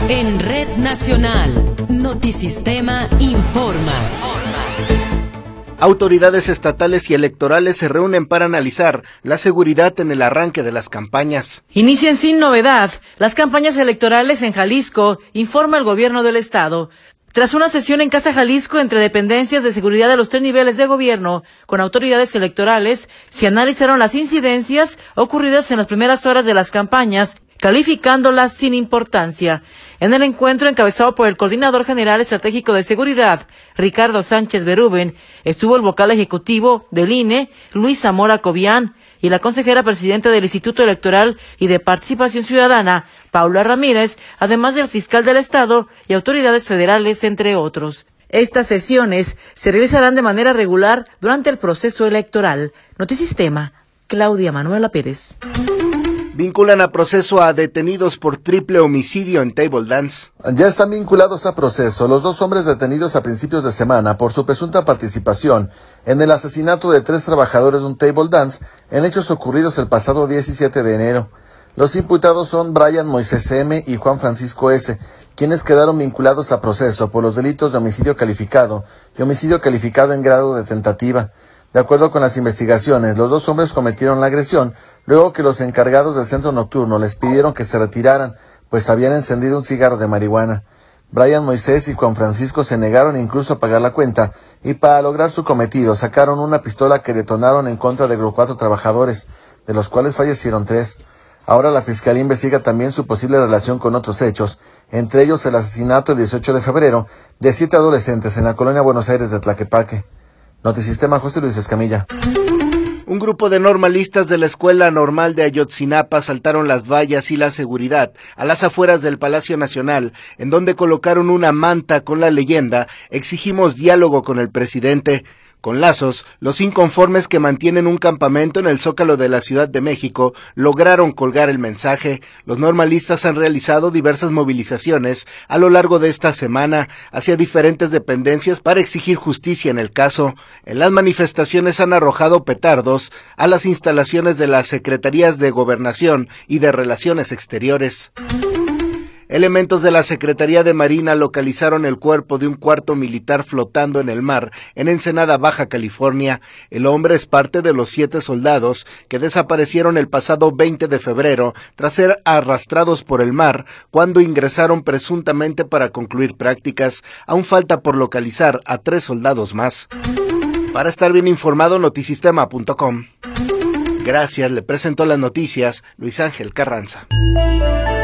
En Red Nacional, Notisistema informa. Autoridades estatales y electorales se reúnen para analizar la seguridad en el arranque de las campañas. Inician sin novedad las campañas electorales en Jalisco, informa el gobierno del estado. Tras una sesión en Casa Jalisco entre dependencias de seguridad de los 3 niveles de gobierno con autoridades electorales, se analizaron las incidencias ocurridas en las primeras horas de las campañas, calificándolas sin importancia. En el encuentro encabezado por el Coordinador General Estratégico de Seguridad, Ricardo Sánchez Berúben, estuvo el vocal ejecutivo del INE, Luis Zamora Cobian, y la consejera presidenta del Instituto Electoral y de Participación Ciudadana, Paula Ramírez, además del fiscal del Estado y autoridades federales, entre otros. Estas sesiones se realizarán de manera regular durante el proceso electoral. Notisistema, Claudia Manuela Pérez. Vinculan a proceso a detenidos por triple homicidio en table dance. Ya están vinculados a proceso los 2 hombres detenidos a principios de semana por su presunta participación en el asesinato de 3 trabajadores de un table dance en hechos ocurridos el pasado 17 de enero. Los imputados son Brian Moisés M. y Juan Francisco S., quienes quedaron vinculados a proceso por los delitos de homicidio calificado y homicidio calificado en grado de tentativa. De acuerdo con las investigaciones, los 2 hombres cometieron la agresión luego que los encargados del centro nocturno les pidieron que se retiraran, pues habían encendido un cigarro de marihuana. Brian Moisés y Juan Francisco se negaron incluso a pagar la cuenta y para lograr su cometido sacaron una pistola que detonaron en contra de 4 trabajadores, de los cuales fallecieron 3. Ahora la Fiscalía investiga también su posible relación con otros hechos, entre ellos el asesinato el 18 de febrero de 7 adolescentes en la colonia Buenos Aires de Tlaquepaque. Notisistema, José Luis Escamilla. Un grupo de normalistas de la Escuela Normal de Ayotzinapa saltaron las vallas y la seguridad a las afueras del Palacio Nacional, en donde colocaron una manta con la leyenda "Exigimos diálogo con el presidente". Con lazos, los inconformes que mantienen un campamento en el Zócalo de la Ciudad de México lograron colgar el mensaje. Los normalistas han realizado diversas movilizaciones a lo largo de esta semana hacia diferentes dependencias para exigir justicia en el caso. En las manifestaciones han arrojado petardos a las instalaciones de las Secretarías de Gobernación y de Relaciones Exteriores. Elementos de la Secretaría de Marina localizaron el cuerpo de un cuarto militar flotando en el mar en Ensenada, Baja California. El hombre es parte de los 7 soldados que desaparecieron el pasado 20 de febrero tras ser arrastrados por el mar cuando ingresaron presuntamente para concluir prácticas. Aún falta por localizar a 3 soldados más. Para estar bien informado, notisistema.com. Gracias, le presentó las noticias Luis Ángel Carranza.